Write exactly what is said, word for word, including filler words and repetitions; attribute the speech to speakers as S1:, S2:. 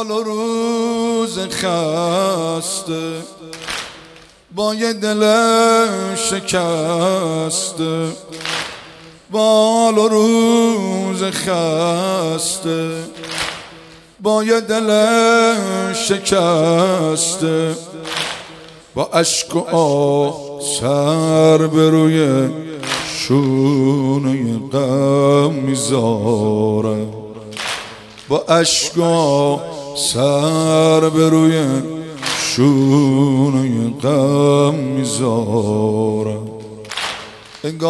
S1: حال و روز خسته با یه دل شکسته، با حال و روز خسته با یه دل شکسته، با اشک و آه سر به روی شونه غم میذارم، با اشک و آه سر به روی شونه غم میذارم.